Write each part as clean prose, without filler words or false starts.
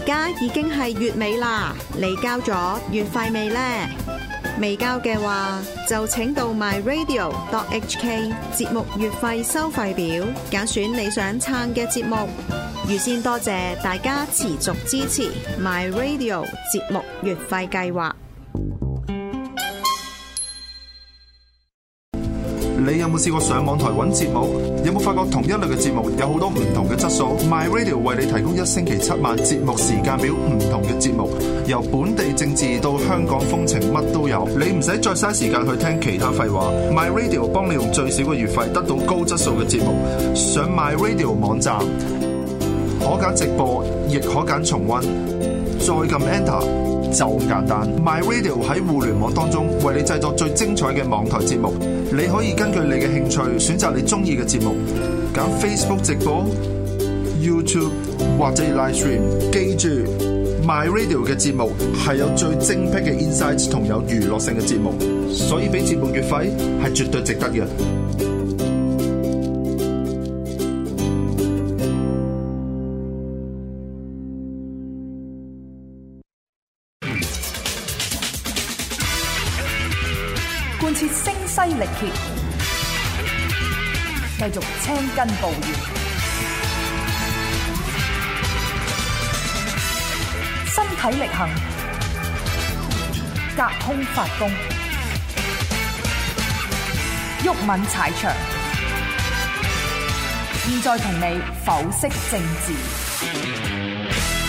家已經係月尾啦，你交咗月費未呢？未交嘅話，就請到 myradio.hk 節目月費收費表，揀選你想撐嘅節目。預先多謝大家持續支持 myradio 節目月費計劃。 你有冇試過上網台揾節目？有冇發覺同一類嘅節目有好多唔同嘅質素？ My Radio 為你提供1星期7晚節目時間表，唔同嘅節目，由本地政治到香港風情，乜都有。你唔使再嘥時間去聽其他廢話。My Radio 幫你用最少嘅月費得到高質素嘅節目。上 My Radio 網站可揀直播，亦可揀重溫，再撳 Enter。就咁簡單 ，My Radio 喺互聯網當中為你製作最精彩嘅網台節目。你可以根據你嘅興趣選擇你中意嘅節目，揀 Facebook 直播、YouTube 或者 Live Stream。記住 ，My Radio 嘅節目係有最精闢嘅 insights 同有娛樂性嘅節目，所以俾節目月費係絕對值得嘅。 貫徹聲嘶力竭，繼續青筋暴現，身體力行，隔空發功，毓民踩場。現在同你剖析政治。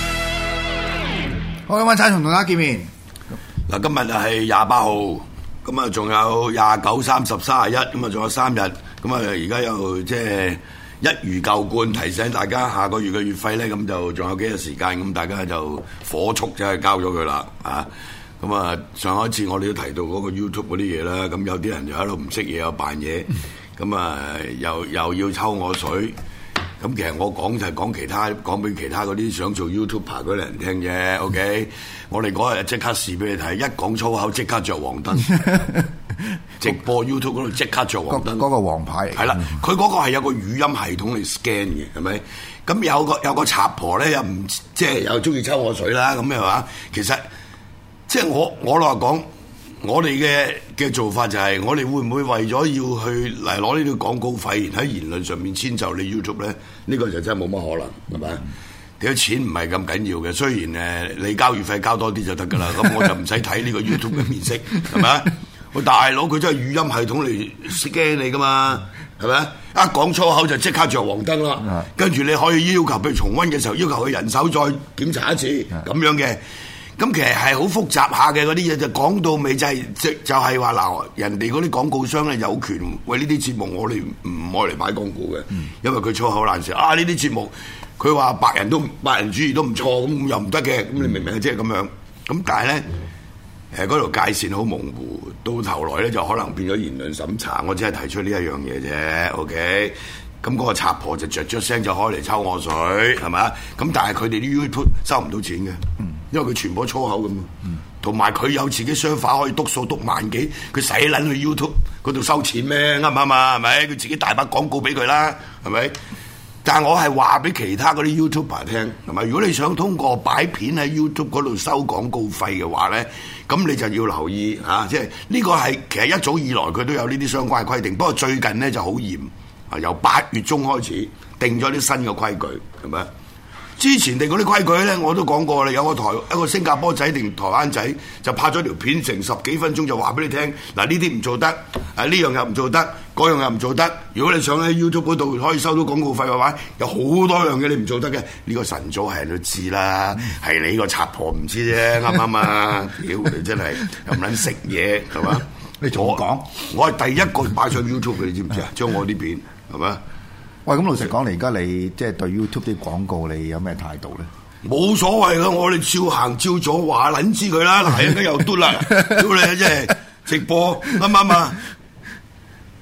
好，毓民踩場同大家見面。 嗱，今日係28號。咁啊，仲有29、30、31，咁啊，仲有3日，咁啊，而家又即係一如舊慣，提醒大家下個月嘅月費咧，咁就仲有幾日時間，咁大家就火速就係交咗佢啦，啊！咁啊，上一次我哋都提到嗰個 YouTube 嗰啲嘢啦，咁有啲人就喺度唔識嘢又扮嘢，咁啊又要抽我水，咁其實我講就係講其他，講俾其他嗰啲想做 YouTuber 嗰啲人聽啫 ，OK？我哋嗰日即刻試俾你睇，一講粗口即刻着黃燈，直播 YouTube 嗰度即刻着黃燈， 嗰個黃牌嚟。 係啦，佢嗰個係有個語音系統嚟 scan 嘅，係咪？咁有個賊婆咧，又唔即係又中意抽我水啦，咁係嘛？其實即係我老實講，我哋嘅做法就係，我哋會唔會為咗要去嚟攞呢啲廣告費喺言論上面遷就你 YouTube 咧？呢個就真係冇乜可能，係咪？啲錢唔係咁緊要嘅，雖然你交月費交多啲就得㗎啦，咁我就唔使睇呢個 YouTube 嘅面色，係咪？我大佬佢真係語音系統嚟 scan 你㗎嘛，係咪？一講粗口就即刻着黃燈啦，跟住你可以要求譬如重溫嘅時候要求佢人手再檢查一次咁樣嘅。咁其實係好複雜下嘅嗰啲嘢，就講到尾就係話嗱，人哋嗰啲廣告商咧有權為呢啲節目我哋唔愛嚟擺廣告嘅，因為佢粗口爛舌啊！呢啲節目佢話白人主義都唔錯，咁又唔得嘅，咁你明唔明啊？即係咁樣。咁但係咧嗰條界線好模糊，到頭來咧就可能變咗言論審查。我只係提出呢一樣嘢啫 ，OK？咁嗰個賊婆就着聲就開嚟抽我水，係咪？咁但係佢哋啲 YouTube 收唔到錢嘅，因為佢全部粗口咁。同埋佢有自己商法可以篤數篤萬幾，佢使撚去 YouTube 嗰度收錢咩？啱唔啱啊？係咪？佢自己大把廣告俾佢啦，係咪？但係我係話俾其他嗰啲 YouTuber 聽，係咪？如果你想通過擺片喺 YouTube 嗰度收廣告費嘅話咧，咁你就要留意嚇，即係呢個係其實一早以來佢都有呢啲相關嘅規定，不過最近咧就好嚴。由8月中開始定咗啲新嘅規矩，係咪？之前定嗰啲規矩咧，我都講過啦。有一個新加坡仔定台灣仔就拍咗條片，成10幾分鐘就話俾你聽，嗱呢啲唔做得，呢樣又唔做得，嗰樣又唔做得。如果你想喺 YouTube 嗰度可以收到廣告費嘅話，有好多樣嘢你唔做得嘅。呢個晨早係人都知啦，係你個賊婆唔知啫，啱唔啱啊？屌你真係又唔撚食嘢，係嘛？ 你同我講， 我係第一個擺上 YouTube 嘅，你知唔知啊？將我啲片係咪？ 喂，咁老實講，你而家你即係對 YouTube 啲廣告，你有咩態度咧？ 冇所謂㗎，我哋照行照咗話撚知佢啦。嗱，而家又嘟啦，屌你即係直播啱唔啱啊？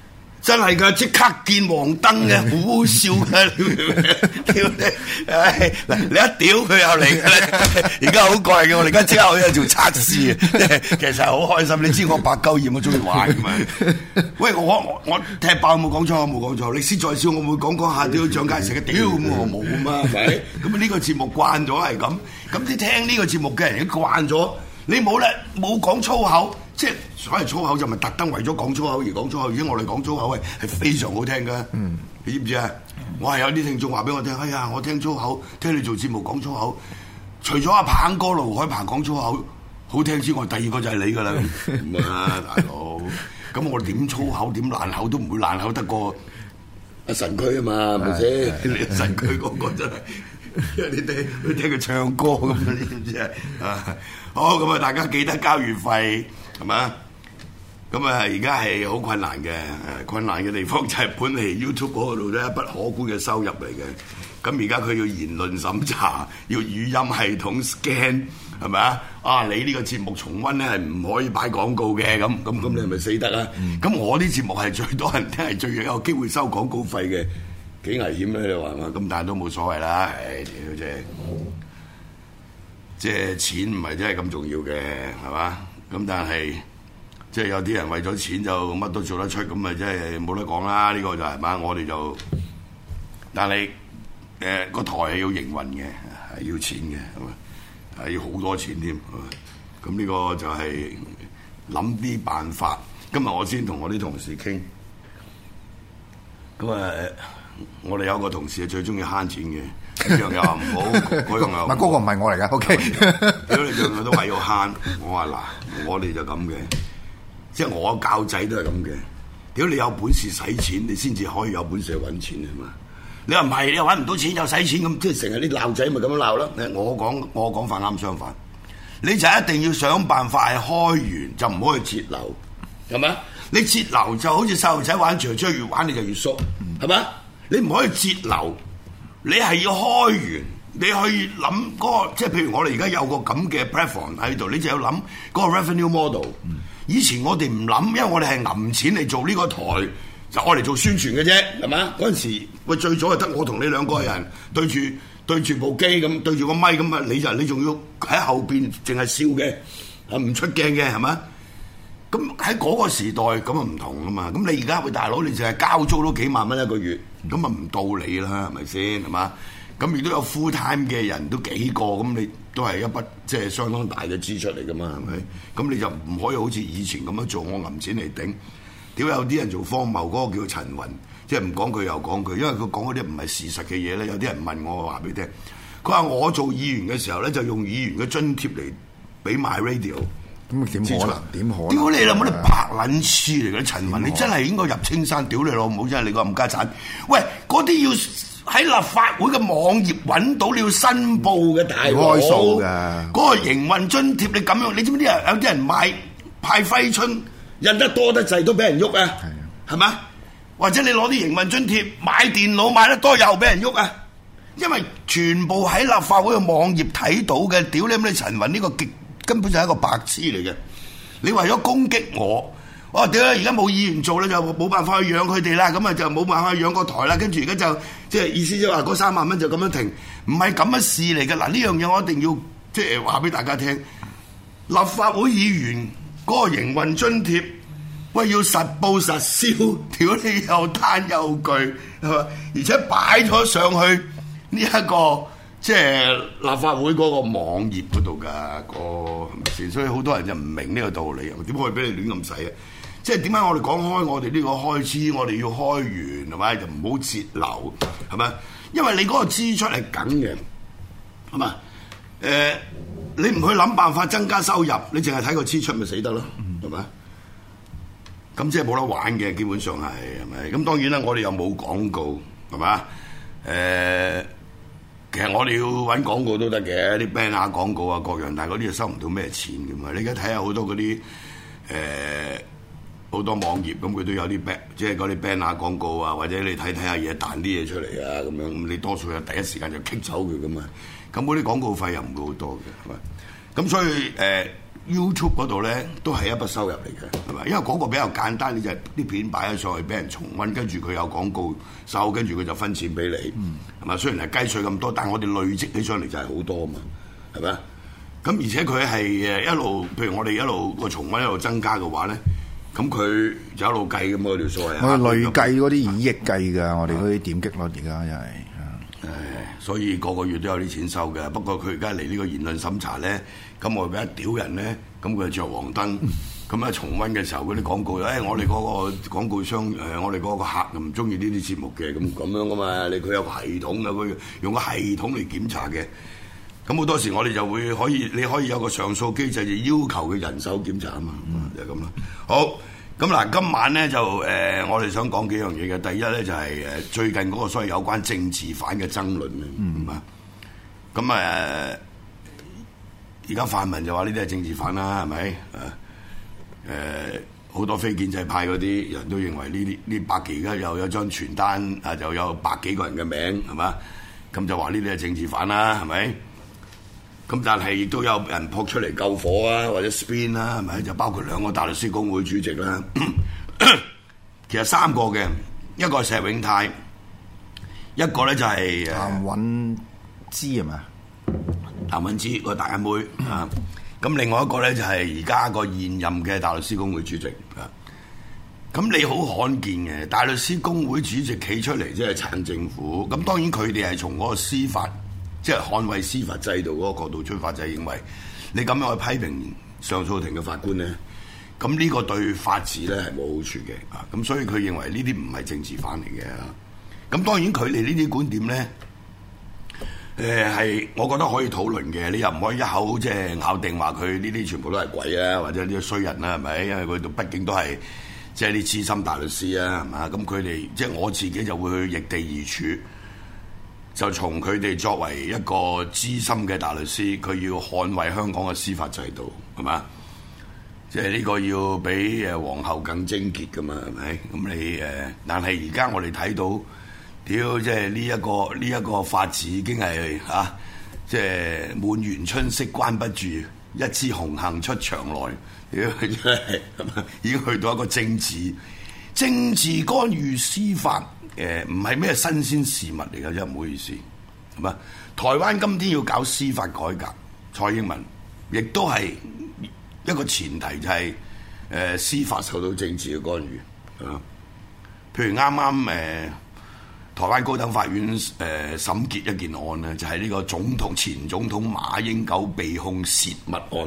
真係㗎，即刻見黃燈嘅，好好笑嘅，屌你！唉，嗱，你一屌佢又嚟嘅咧，而家好怪嘅，我哋而家即刻去做測試，其實好開心。你知我白鳩厭，我中意玩㗎嘛。喂，我踢爆冇講錯，我冇講錯。你先再笑，我會講下屌蔣介石嘅屌咁，我冇啊嘛，係咪？咁呢個節目慣咗係咁，咁啲聽呢個節目嘅人已經慣咗，你冇講粗口。即係所謂粗口就咪特登為咗講粗口而講粗口，而家我哋講粗口係非常好聽噶。你知唔知啊？我係有啲聽眾話俾我聽，哎呀，我聽粗口，聽你做節目講粗口，除咗阿鵬哥盧海鵬講粗口好聽之外，第二個就係你噶啦。唔啊，大佬，咁我點粗口點爛口都唔會爛口得過阿神區啊嘛，係咪先？神區嗰個真係。因為你聽佢唱歌咁，你知唔知啊？好咁啊！大家記得交月費係嘛？咁啊，而家係好困難嘅，困難嘅地方就係本嚟 YouTube 嗰度咧一筆可觀嘅收入嚟嘅。咁而家佢要言論審查，要語音系統 scan 係咪啊？啊，你呢個節目重溫咧係唔可以擺廣告嘅，咁你係咪死得啊？咁我啲節目係最多人聽，係最有機會收廣告費嘅。幾危險咧？你話嘛？咁但係都冇所謂啦。唉，屌即係錢唔係真係咁重要嘅，係嘛？咁但係即係有啲人為咗錢就乜都做得出，咁咪真係冇得講啦。呢個就係嘛？我哋就，但係個台係要營運嘅，係要錢嘅，係嘛？係要好多錢添。咁呢個就係諗啲辦法。今日我先同我啲同事傾，咁我哋有個同事係最中意慳錢嘅，呢樣又話唔好，嗰樣又唔係嗰個唔係我嚟㗎。OK， 屌你樣樣都話要慳，我話嗱，我哋就咁嘅，即係我教仔都係咁嘅。屌你有本事使錢，你先至可以有本事去揾錢係嘛？你話唔係，你又揾唔到錢又使錢咁，即係成日啲鬧仔咪咁樣鬧咯。我講法啱相反，你就一定要想辦法係開源，就唔好去節流，係咪？你節流就好似細路仔玩雀雀，越玩你就越縮，係咪？你唔可以節流，你係要開源。你去諗嗰個，即係譬如我哋而家有個咁嘅 platform 喺度，你就要諗嗰個 revenue model。以前我哋唔諗，因為我哋係揞錢嚟做呢個台，就愛嚟做宣傳嘅啫，係嘛？嗰陣時喂，最早係得我同你兩個人對住部機咁，對住個咪咁啊，你仲要喺後邊淨係笑嘅，係唔出鏡嘅，係嘛？咁喺嗰個時代咁啊唔同啊嘛。咁你而家喂大佬，你淨係交租都幾萬蚊一個月，咁啊唔到你啦，係咪先？係嘛？咁亦都有 full time 嘅人都幾個，咁你都係一筆即係相當大嘅支出嚟噶嘛，係咪？咁你就唔可以好似以前咁樣做，我揞錢嚟頂。屌有啲人做荒謬，嗰個叫陳雲，即係唔講佢又講佢，因為佢講嗰啲唔係事實嘅嘢咧。有啲人問我話俾你聽，佢話我做議員嘅時候咧，就用議員嘅津貼嚟俾 MyRadio。 咁點可能？點可能？ 屌你老母！你白撚痴嚟嘅陳雲，你真係應該入青山。屌你老母！真係你個冚家鏟。喂，嗰啲要喺立法會嘅網頁揾到你要申報嘅大佬， 開數㗎。嗰個營運津貼你咁樣，你知唔知有啲人派揮春印得多得滯都俾人喐啊？係嘛？或者你攞啲營運津貼買電腦買得多又俾人喐啊？因為全部喺立法會嘅網頁睇到嘅。屌你咁你陳雲呢個根本就係一個白痴嚟嘅。你為咗攻擊我屌而家冇議員做咧，就冇辦法去養佢哋啦，咁啊就冇辦法去養個台啦。跟住而家就即係意思即係話嗰3萬蚊就咁樣停，唔係咁嘅事嚟嘅。嗱，呢樣嘢我一定要即係話俾大家聽，立法會議員嗰個營運津貼，喂要實報實銷，屌你又單又巨係嘛？而且擺咗上去呢一個即係立法會嗰個網頁嗰度㗎，係咪先？所以好多人就唔明呢個道理，點可以俾你亂咁使啊？即係點解我哋講開我哋呢個開支，我哋要開源係咪？就唔好節流係咪？因為你嗰個支出係緊嘅，係嘛？你唔去諗辦法增加收入，你淨係睇個支出咪死得咯，係咪？咁即係冇得玩嘅，基本上係咪？咁當然啦，我哋又冇廣告係嘛？其實我哋要揾廣告都得嘅，啲 banner 廣告啊各樣，但係嗰啲又收唔到咩錢嘅嘛。你而家睇下好多嗰啲好多網頁咁，佢都有啲即係嗰啲 banner 廣告啊，或者你睇下嘢彈啲嘢出嚟啊咁樣，咁你多數有第一時間就棘走佢噶嘛。咁嗰啲廣告費又唔會好多嘅，係咪？咁所以 YouTube 嗰度咧都係一筆收入嚟嘅，係咪？因為嗰個比較簡單，你就係啲片擺咗上去俾人重溫，跟住佢有廣告收，跟住佢就分錢俾你，係咪？雖然係雞碎咁多，但係我哋累積起上嚟就係好多啊嘛，係咪？咁而且佢係一路，譬如我哋一路個重溫一路增加嘅話咧，咁佢就一路計咁嗰條數係。 我哋累計嗰啲以億計㗎，我哋嗰啲點擊率而家真係。 所以個個月都有啲錢收嘅。不過佢而家嚟呢個言論審查咧，咁我俾一屌人咧，咁佢就着黃燈。咁啊重溫嘅時候嗰啲廣告，我哋嗰個廣告商我哋嗰個客又唔中意呢啲節目嘅，咁樣噶嘛。佢有個系統嘅，佢用個系統嚟檢查嘅。咁好多時我哋就會你可以有個上訴機制，就要求佢人手檢查啊嘛，就係咁啦。好。咁嗱，今晚咧就我哋想講幾樣嘢嘅。第一咧就係最近嗰個所謂有關政治犯嘅爭論啊。咁而家泛民就話呢啲係政治犯啦，係咪？好多非建制派嗰啲人都認為呢百幾而家又有張傳單啊，就有百幾個人嘅名係嘛？咁就話呢啲係政治犯啦，係咪？咁但係亦都有人撲出嚟救火啊，或者 spin 啦，係咪？就包括兩個大律師公會主席啦。其實三個嘅，一個係石永泰，一個咧就係譚允芝係咪？ 譚允芝個大妹啊。咁另外一個咧就係而家個現任嘅大律師公會主席啊。咁你好罕見嘅大律師公會主席企出嚟，即係撐政府。咁當然佢哋係從嗰個司法，即係捍衛司法制度嗰個角度出發，就係認為你咁樣去批評上訴庭嘅法官咧，咁呢個對法治咧係冇好處嘅啊！咁所以佢認為呢啲唔係政治犯嚟嘅。咁當然佢哋呢啲觀點咧，係我覺得可以討論嘅。你又唔可以一口即係咬定話佢呢啲全部都係鬼啊，或者呢啲衰人啦，係咪？因為佢哋畢竟都係即係啲資深大律師啊，係嘛？咁佢哋即係我自己就會去逆地而處。就從佢哋作為一個資深嘅大律師，佢要捍衛香港嘅司法制度，係嘛？即係呢個要比皇后更貞潔噶嘛，係咪？咁你但係而家我哋睇到，屌即係呢一個法治已經係即係滿園春色關不住，一枝紅杏出牆來，屌真係已經去到一個政治干預司法。唔係咩新鮮事物嚟㗎啫，唔好意思，係嘛？台灣今天要搞司法改革，蔡英文亦都係一個前提，就係司法受到政治嘅干預啊。譬如啱啱台灣高等法院審結一件案咧，就係呢個前總統馬英九被控洩密案。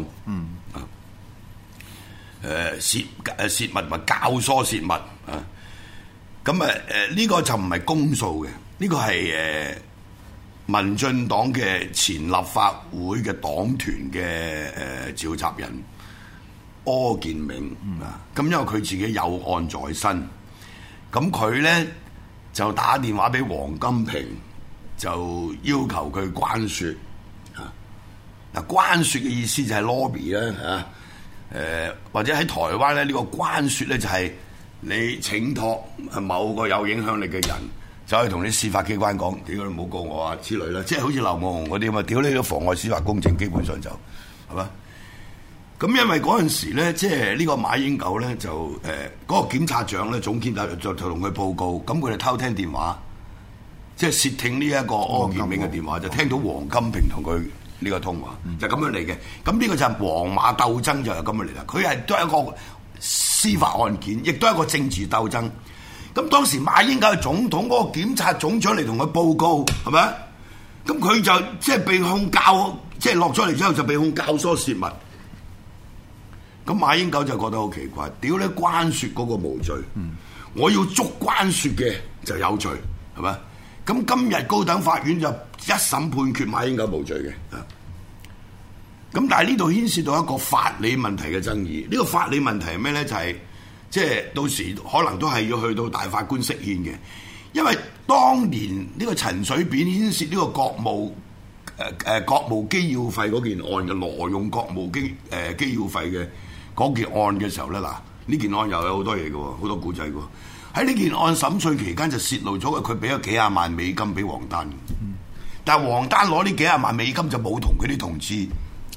洩密或教唆洩密啊。咁呢個就唔係公訴嘅，呢個係民進黨嘅前立法會嘅黨團嘅召集人柯建銘啊。咁因為佢自己有案在身，咁佢咧就打電話俾王金平，就要求佢關說啊。嗱，關說嘅意思就係 lobby 啦或者喺台灣咧呢個關說咧就係你請託某個有影響力嘅人，就可以同啲司法機關講，屌你唔好告我啊之類啦，即係好似劉夢熊嗰啲咁啊，屌你都妨礙司法公正，基本上就係嘛。咁因為嗰陣時咧，即係呢個馬英九咧就嗰個檢察長咧總檢察就同佢報告，咁佢哋偷聽電話，即係竊聽呢一個柯建銘嘅電話，就聽到王金平同佢呢個通話，就咁樣嚟嘅。咁呢個就係黃馬鬥爭就係咁樣嚟啦。佢係都係一個司法案件，亦都係一個政治鬥爭。咁當時馬英九係總統，嗰個檢察總長嚟同佢報告，係咪？咁佢就即係被控即係落咗嚟之後就被控教唆洩密。咁馬英九就覺得好奇怪，屌你關說嗰個無罪，我要捉關說嘅就有罪，係咪？咁今日高等法院就一審判決馬英九無罪嘅。咁但係呢度牽涉到一個法理問題嘅爭議，呢個法理問題係咩咧？就係即係到時可能都係要去到大法官釋憲嘅，因為當年呢個陳水扁牽涉呢個國務機要費嗰件案嘅挪用國務機要費嘅嗰件案嘅時候咧，嗱呢件案又有好多嘢嘅，好多古仔嘅。喺呢件案審訊期間就泄露咗佢俾咗幾廿萬美金俾黃丹，但係黃丹攞呢幾廿萬美金就冇同佢啲同事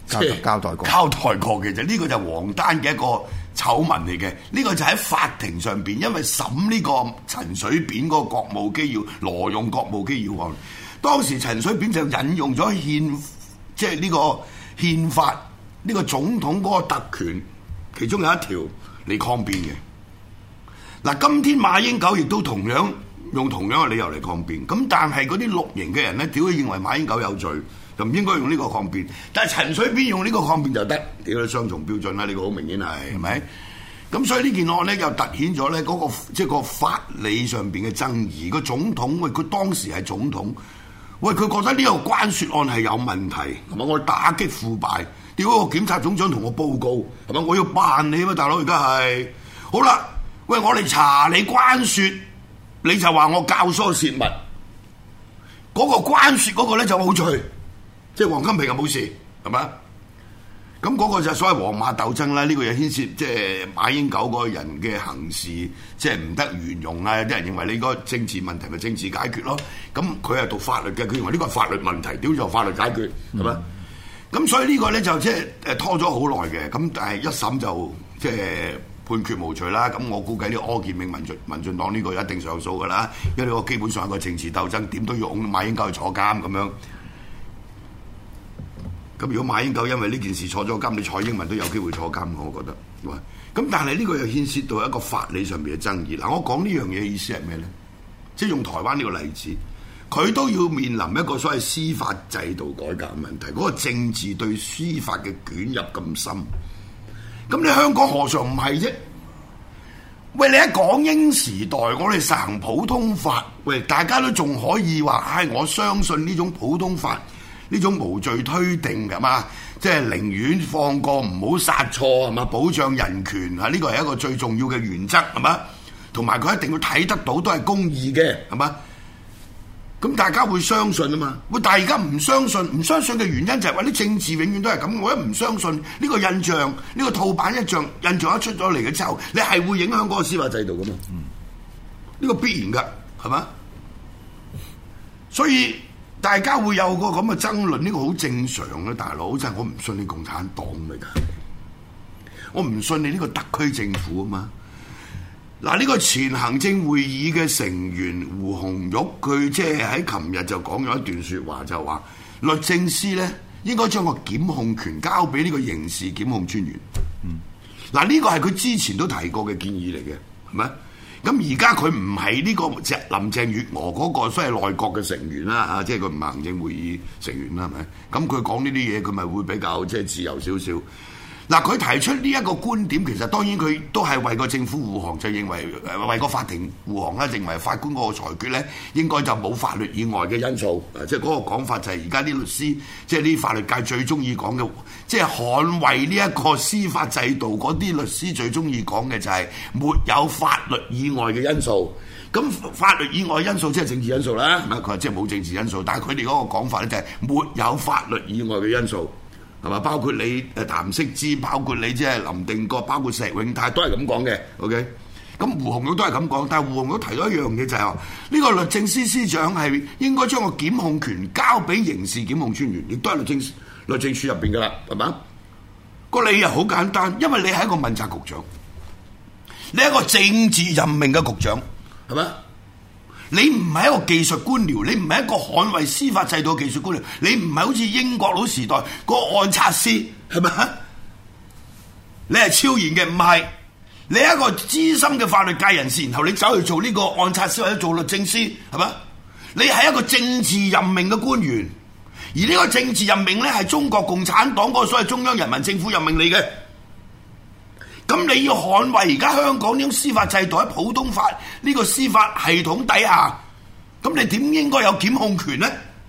交代過嘅啫。呢個就係黃丹嘅一個醜聞嚟嘅。呢個就喺法庭上邊，因為審呢個陳水扁嗰個國務機要挪用國務機要案，當時陳水扁就引用咗即係呢個憲法呢個總統嗰個特權，其中有一條嚟抗辯嘅。嗱，今天馬英九亦都用同樣嘅理由嚟抗辯，咁但係嗰啲綠營嘅人咧，屌佢認為馬英九有罪，就唔應該用呢個抗辯。但係陳水扁用呢個抗辯就得，屌佢雙重標準啦！呢個好明顯係咪？咁所以呢件案咧又凸顯咗咧嗰個即係個法理上邊嘅爭議。個總統喂，佢當時係總統，喂佢覺得呢個關説案係有問題，係咪？我打擊腐敗，屌個檢察總長同我報告，係咪？我要辦你啊嘛，大佬而家係好啦。喂，我嚟查你關説，你就話我教唆泄密，嗰個關説嗰個咧就冇罪，即係黃金平就冇事，係咪？咁嗰個就係所謂黃馬鬥爭啦。呢個又牽涉即係馬英九嗰個人嘅行事，即係唔得圓融啊！有啲人認為你個政治問題咪政治解決咯，咁佢係讀法律嘅，佢認為呢個係法律問題，屌就法律解決，係咪？咁所以呢個咧就即係拖咗好耐嘅，咁但係一審就即係判決無罪啦。咁我估計呢個柯建銘民進黨呢個一定上訴㗎啦，因為呢個基本上係個政治鬥爭，點都要擁馬英九去坐監咁樣。咁如果馬英九因為呢件事坐咗監，你蔡英文都有機會坐監，我覺得。咁但係呢個又牽涉到一個法理上面嘅爭議。嗱，我講呢樣嘢嘅意思係咩咧？即係用台灣呢個例子，佢都要面臨一個所謂司法制度改革嘅問題，嗰個政治對司法嘅捲入咁深。咁你香港何嘗唔係啫？喂，你喺港英時代，我哋實行普通法，喂，大家都仲可以話，我相信呢種普通法。呢種無罪推定係嘛，即係寧願放過唔好殺錯係嘛，保障人權啊，呢個係一個最重要嘅原則係嘛，同埋佢一定要睇得到都係公義嘅係嘛，咁大家會相信啊嘛。喂，但係而家唔相信嘅原因就係話啲政治永遠都係咁，我一唔相信呢個印象，呢個套版印象一出咗嚟嘅之後，你係會影響嗰個司法制度噶嘛？呢個必然㗎係嘛，所以。大家會有個咁嘅爭論，呢個好正常嘅，大佬。真係我唔信你共產黨嚟㗎，我唔信你呢個特區政府啊嘛。嗱，呢個前行政會議嘅成員胡紅玉，佢即係喺琴日就講咗一段説話，就話律政司咧應該將個檢控權交俾呢個刑事檢控專員。嗱，呢個係佢之前都提過嘅建議嚟嘅，係咪？咁而家佢唔係呢個林鄭月娥嗰個所謂內閣嘅成員啦，嚇，即係佢唔係行政會議成員啦，係咪？咁佢講呢啲嘢，佢咪會比較即係自由少少。嗱，佢提出呢一個觀點，其實當然佢都係為個政府護航，就認為為個法庭護航啦，認為法官嗰個裁決咧應該就冇法律以外嘅因素。即係嗰個講法就係而家啲律師，即係啲法律界最中意講嘅，即係捍衛呢一個司法制度嗰啲律師最中意講嘅就係沒有法律以外嘅因素。咁法律以外因素即係政治因素啦，佢話即係冇政治因素，但係佢哋嗰個講法咧就係沒有法律以外嘅因素。係嘛？包括你譚釋之，包括你即係林定國，包括石永泰都係咁講嘅。OK，咁胡紅玉都係咁講，但係胡紅玉提咗一樣嘢就係話，呢個律政司司長係應該將個檢控權交俾刑事檢控專員，亦都係律政署入邊㗎啦，係嘛？個理由好簡單，因為你係一個問責局長，你係一個政治任命嘅局長，係咪？你唔係一個技術官僚，你唔係一個捍衛司法制度嘅技術官僚，你唔係好似英國佬時代個按察司，係咪？你係超然嘅，唔係。你係一個資深嘅法律界人士，然後你走去做呢個按察司或者做律政司，係咪？你係一個政治任命嘅官員，而呢個政治任命咧係中國共產黨嗰個所謂中央人民政府任命你嘅。咁你要捍衛而家香港呢種司法制度喺普通法呢個司法系統底下，咁你點應該有檢控權呢？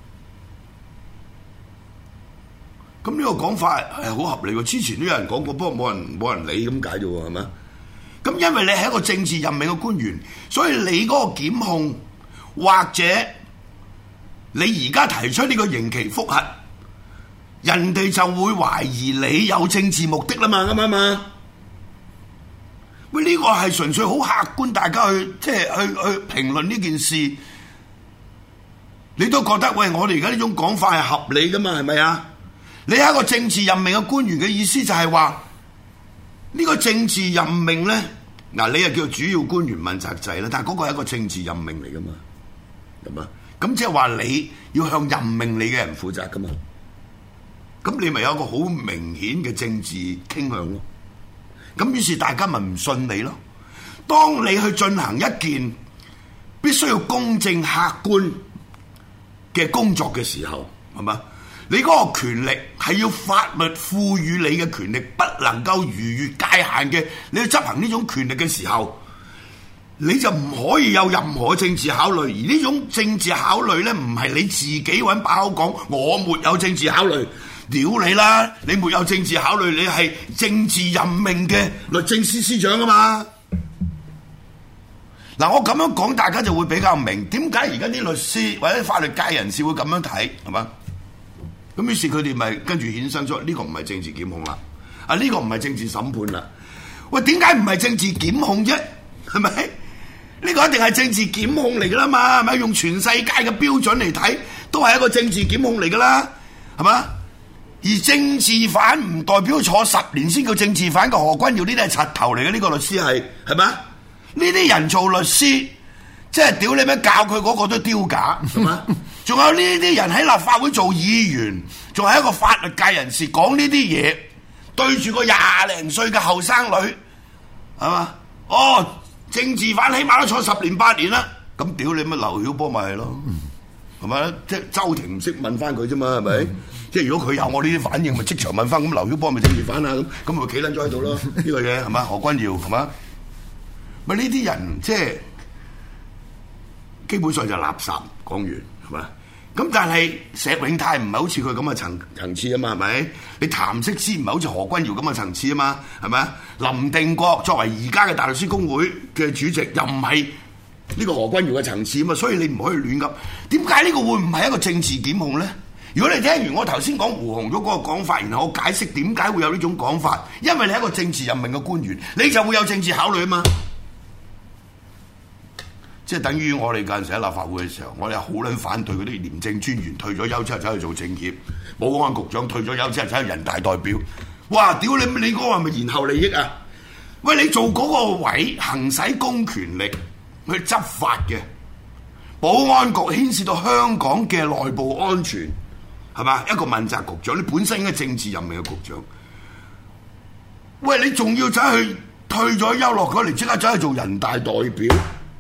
咁呢個講法係好合理喎。之前都有人講過，不過冇人理咁解啫喎，係咪？咁因為你係一個政治任命嘅官員，所以你嗰個檢控或者你而家提出呢個刑期覆核，人哋就會懷疑你有政治目的啦嘛，啱唔啱啊？喂，呢個係純粹好客觀，大家去即係去評論呢件事，你都覺得喂，我哋而家呢種講法係合理噶嘛？係咪啊？ 你係一個政治任命嘅官員嘅意思就係話呢個政治任命咧，嗱你係叫做主要官員問責制啦，但係嗰個係一個政治任命嚟噶嘛，係嘛？咁即係話你要向任命你嘅人負責噶嘛？咁你咪有一個好明顯嘅政治傾向咯。咁於是大家咪唔信你咯。當你去進行一件必須要公正客觀嘅工作嘅時候，係嘛？你嗰個權力係要法律賦予你嘅權力，不能夠逾越界限嘅，你去執行呢種權力嘅時候，你就唔可以有任何政治考慮。而呢種政治考慮咧，唔係你自己揾把口講，我沒有政治考慮，屌你啦！你沒有政治考慮，你係政治任命嘅律政司司長啊嘛。嗱，我咁樣講，大家就會比較明點解而家啲律師或者法律界人士會咁樣睇，係嘛？咁於是佢哋咪跟住衍生出呢個唔係政治檢控啦，啊呢個唔係政治審判啦。喂，點解唔係政治檢控啫？係咪？呢個一定係政治檢控嚟噶啦嘛？係咪？用全世界嘅標準嚟睇，都係一個政治檢控嚟噶啦，係嘛？而政治犯唔代表坐10年先叫政治犯嘅何君堯呢啲係柒頭嚟嘅，呢個律師係咪？呢啲人做律師，即係屌你咩教佢嗰個都丟架，係嘛？仲有呢啲人喺立法會做議員，仲係一個法律界人士，講呢啲嘢，對住個20零歲嘅後生女，係嘛？哦，政治犯起碼都坐10年8年啦，咁屌你乜劉曉波咪係咯，係咪？即係周庭唔識問翻佢啫嘛，係咪？即係如果佢有我呢啲反應，咪即場問翻，咁劉曉波咪政治犯啊？咁咪企撚咗喺度咯？呢個嘢係嘛？何君堯係嘛？咪呢啲人即係基本上就垃圾，講完係嘛？咁但係石永泰唔係好似佢咁嘅層次啊嘛，係咪？你譚色之唔係好似何君堯咁嘅層次啊嘛，係咪？林定國作為而家嘅大律師公會嘅主席，又唔係呢個何君堯嘅層次啊嘛，所以你唔可以亂噏。點解呢個會唔係一個政治檢控咧？如果你聽完我頭先講胡紅咗嗰個講法，然後我解釋點解會有呢種講法，因為你係一個政治任命嘅官員，你就會有政治考慮啊嘛。即係等於我哋嗰陣時喺立法會嘅時候，我哋好撚反對嗰啲廉政專員退咗休之後走去做政協，保安局長退咗休之後走去人大代表。哇！屌你嗰個係咪延後利益啊？喂，你做嗰個位行使公權力去執法嘅，保安局牽涉到香港嘅內部安全，係嘛？一個問責局長，你本身應該政治任命嘅局長。喂，你仲要走去退咗休落咗嚟，即刻走去做人大代表？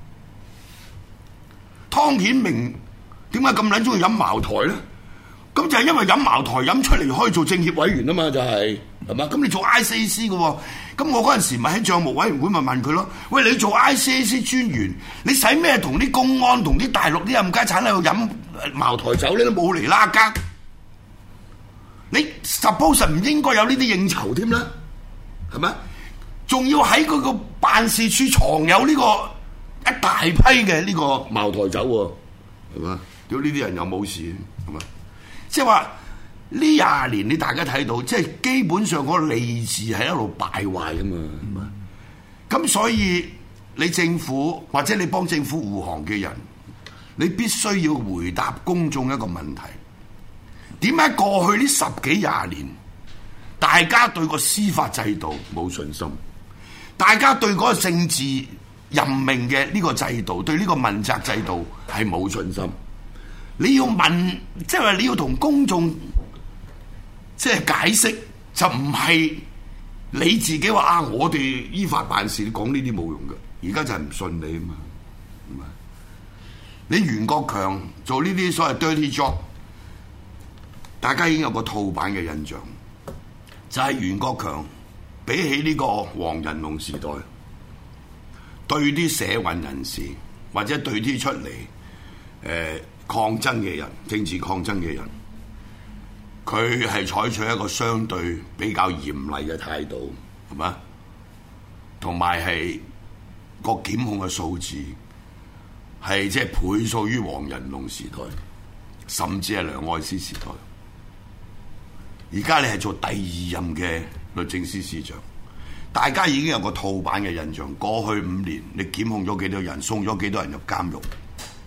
湯顯明點解咁撚中意飲茅台咧？咁就係因為飲茅台飲出嚟可以做政協委員啊嘛，就係嘛？咁你做 ICAC 嘅喎，咁我嗰陣時咪喺帳目委員會咪問佢咯。喂，你做 ICAC 專員，你使咩同啲公安同啲大陸啲冚家產喺度飲茅台酒咧？都冇嚟拉更，你 suppose 唔應該有呢啲應酬添啦，係咪？仲要喺佢個辦事處藏有呢個一大批嘅呢個茅台酒喎，係嘛？屌呢啲人又冇事，係嘛？即係話呢20年你大家睇到，即係基本上嗰個利字係一路敗壞㗎嘛。咁所以你政府或者你幫政府護航嘅人，你必須要回答公眾一個問題：點解過去呢10幾20年，大家對個司法制度冇信心，大家對嗰個政治任命嘅呢個制度，對呢個問責制度係冇信心？你要問，即係話你要同公眾即係解釋，就唔係你自己話啊！我哋依法辦事，你講呢啲冇用嘅。而家就係唔信你啊嘛！你袁國強做呢啲所謂 dirty job， 大家已經有個套版嘅印象，就係袁國強比起呢個黃仁龍時代，對啲社運人士或者對啲出嚟抗爭嘅人、政治抗爭嘅人，佢係採取一個相對比較嚴厲嘅態度，係嘛？同埋係個檢控嘅數字係即係倍數於黃仁龍時代，甚至係梁愛詩時代。而家你係做第2任嘅律政司司長，大家已經有個套版嘅印象。過去5年，你檢控咗幾多人，送咗幾多人入監獄？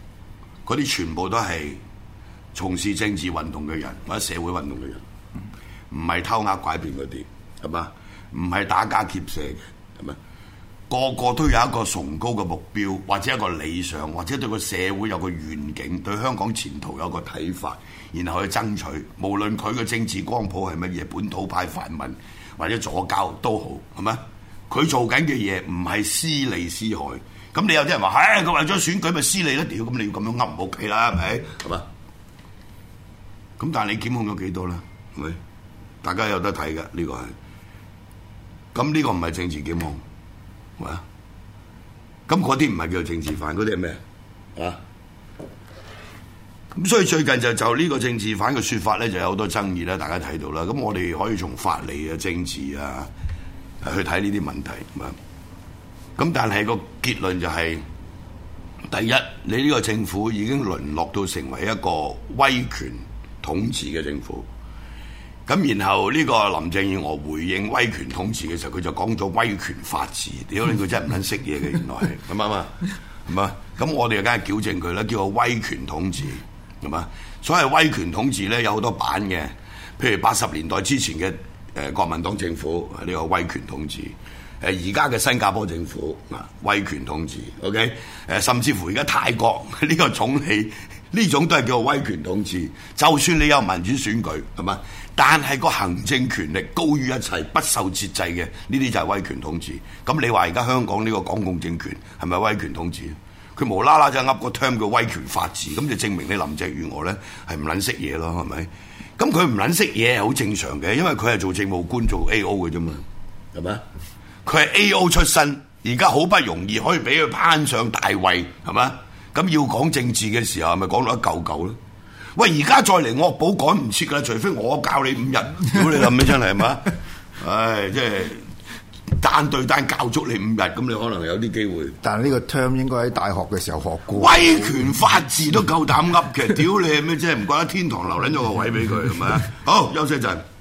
嗰啲全部都係從事政治運動嘅人或者社會運動嘅人。 唔係偷呃拐騙嗰啲，係嘛？唔係打家劫舍嘅，係咪？個個都有一個崇高嘅目標，或者一個理想，或者對個社會有個願景，對香港前途有個睇法，然後去爭取。無論佢嘅政治光譜係乜嘢，本土派、泛民或者左膠都好，係咪？佢做緊嘅嘢唔係私利私害。咁你有啲人話，佢為咗選舉咪私利啦？屌，咁你要咁樣噏唔 OK 啦，係咪？係嘛？咁但係你檢控咗幾多啦？係咪？大家有得睇嘅呢個係。咁呢個唔係政治檢控。咁嗰啲唔係叫做政治犯，嗰啲係咩啊？咁所以最近就呢個政治犯嘅說法咧，就有好多爭議啦。大家睇到啦。咁我哋可以從法理啊、政治啊去睇呢啲問題。咁但係個結論就係，第一，你呢個政府已經淪落到成為一個威權統治嘅政府。咁然後呢個林鄭月娥回應威權統治嘅時候，佢就講咗威權法治。屌你，佢真係唔撚識嘢嘅，原來係咁啊嘛，係嘛？咁我哋梗係矯正佢啦，叫做威權統治，係嘛？所謂威權統治咧，有好多版嘅，譬如80年代之前嘅國民黨政府呢個威權統治，而家嘅新加坡政府威權統治 ，OK， 甚至乎而家泰國呢個總理呢種都係叫做威權統治。就算你有民主選舉，係嘛？但係個行政權力高於一切，不受節制嘅，呢啲就係威權統治。咁你話而家香港呢個港共政權係咪威權統治？佢無啦啦就噏個 term 叫威權法治，咁就證明你林鄭月娥咧係唔撚識嘢咯，係咪？咁佢唔撚識嘢係好正常嘅，因為佢係做政務官做 A.O. 嘅啫嘛，係咪？佢係 A.O. 出身，而家好不容易可以俾佢攀上大位，係咪？咁要講政治嘅時候，咪講到一嚿嚿咯。喂，而家再嚟惡補趕唔切㗎啦，除非我教你5日，屌你諗起真係係嘛？唉，即係單對單教足你5日，咁你可能有啲機會。 但係呢個 term 應該喺大學嘅時候學過。 威權法治都夠膽噏嘅，屌你係咩？即係唔怪得天堂留撚咗個位俾佢係咪啊？好，休息一陣。